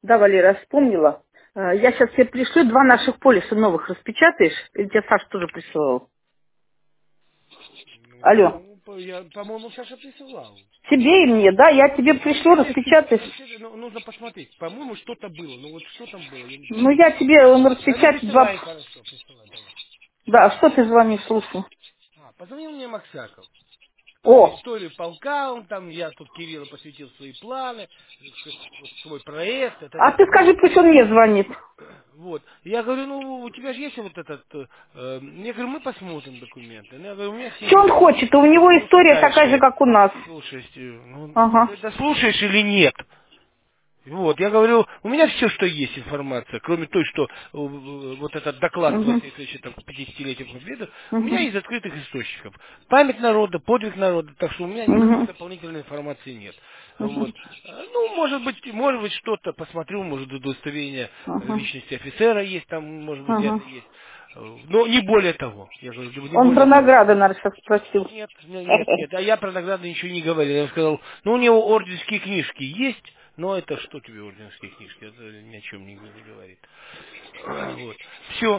Да, Валера, я вспомнила. Я сейчас тебе пришлю 2 наших полиса новых. Распечатаешь? Или тебе Саша тоже присылал? Алло. Ну, я, по-моему, Саша присылал. Тебе и мне, да? Я тебе Ну, пришлю, распечатаешь. нужно посмотреть. По-моему, что-то было. Ну, вот что там было, я не Ну, помню. я тебе, он Да, ну, распечатает 2... присылай, хорошо, присылай, давай. Да, что ты звонишь, слушай? Позвонил мне Максаков. Про О, историю полка, он там, я тут Кириллу посвятил свои планы, вот свой проект, а ты скажи, пусть он мне звонит. вот. Я говорю, ну, у тебя же есть вот этот, я говорю, мы посмотрим документы. Ну, я говорю, у меня с ним Что он хочет? У него слушай история такая же, дальше, как у нас. слушай, ну, Ага. ты дослушаешь или нет? Вот, я говорю, у меня все, что есть информация, кроме той, что вот этот доклад Угу. Василия Ильича там, к 50-летию Победы, у меня Угу. из открытых источников. Память народа, подвиг народа, так что у меня никакой Угу. дополнительной информации нет. Угу. Вот. Ну, может быть, что-то посмотрю, может, удостоверение Угу. личности офицера есть, там, может быть, Угу. где-то есть. Но не более того. Я говорю, не Он про более того. награды, наверное, сейчас спросил. Нет, нет. А я про награды ничего не говорил. Я сказал, ну у него орденские книжки есть, но это что тебе орденские книжки? Это ни о чем не говорит. Вот. Все.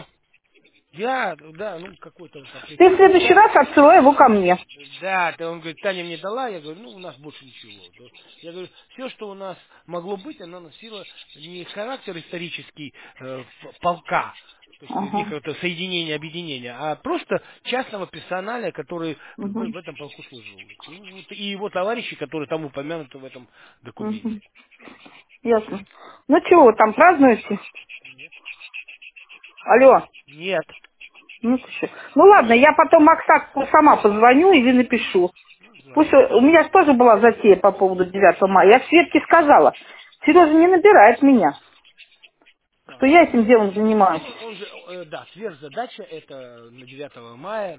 Да, ну какой-то он там Ты в прислал. следующий раз отсылай его ко мне. Да, он говорит, Таня мне дала, я говорю, ну у нас больше ничего. Да. Я говорю, все, что у нас могло быть, оно носило не характер исторический полка, то есть Ага. некого соединения, объединения, а просто частного персонала, который Угу. в этом полку служил. И его товарищи, которые там упомянуты в этом Угу. документе. Ясно. Ну чего, там празднуете? Нет. Алло. Нет. Ну, ты чё? Ну ладно, я потом Максаку сама позвоню или напишу. Ну, Пусть звони. у меня же тоже была затея по поводу 9 мая. Я Светке сказала. Сережа не набирает меня, что я этим делом занимаюсь. Ну, он же, да, сверхзадача это на 9 мая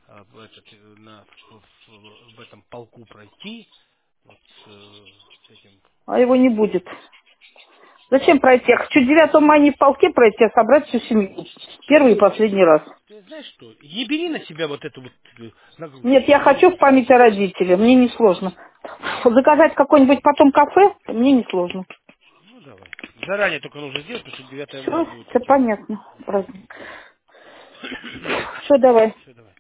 в этом полку пройти, вот с этим. А его не будет. Зачем пройти? Я хочу 9 мая не в полке пройти, а собрать всю семью. Первый и последний раз. Ты знаешь что, не бери на себя вот эту вот нагрузку. Нет, я хочу в память о родителях. Мне не сложно. Заказать какое-нибудь потом кафе, мне не сложно. Ну, давай. Заранее только нужно сделать, потому что 9 мая Все, будет все таким. понятно. Праздник. Все, давай. Все, давай.